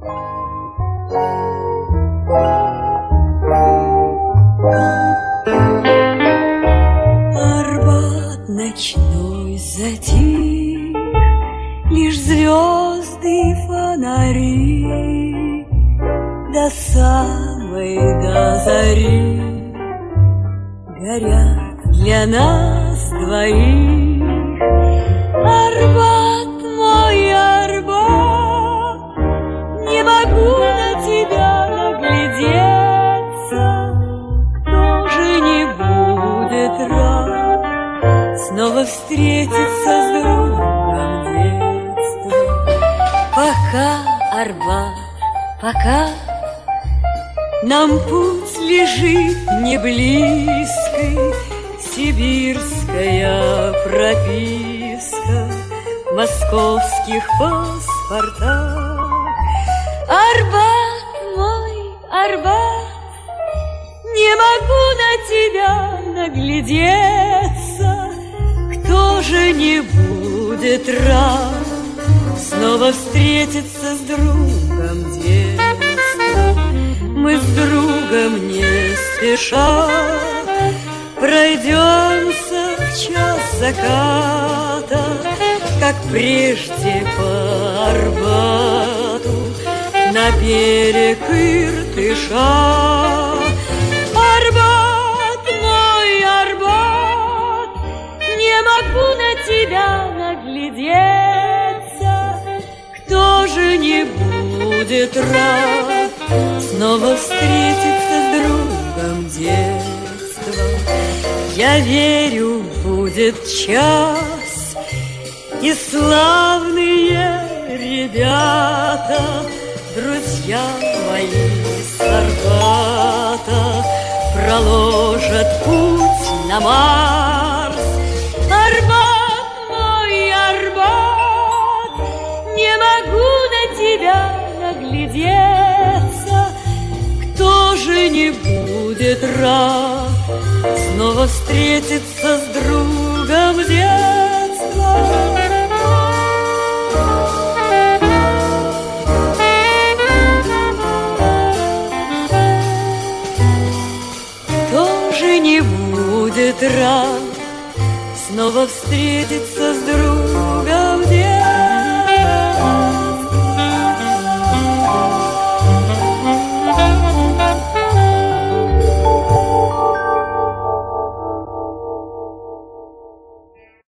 Арбат ночной затих, лишь звезды и фонари до самой до зари горят для нас двоих. Арбат, мой Арбат, не могу на тебя наглядеться. Кто же не будет рад снова встретиться с другом детства? Пока, Арбат, пока нам путь лежит не близкий, сибирская прописка в московских паспортах. Арбат, мой Арбат, не могу на тебя наглядеться. Кто же не будет рад снова встретиться с другом детства? Мы с другом не спеша пройдемся в час заката, как прежде по Арбату на берег Иртыша. Арбат, мой Арбат, не могу на тебя наглядеться. Кто же не будет рад снова встретиться с другом детства? Я верю, будет час, и славные ребята, друзья мои с Арбата, проложат путь на Марс. Арбат, мой Арбат, не могу на тебя наглядеться. Кто же не будет рад снова встретиться с другом детства? Кто же не будет рад снова встретиться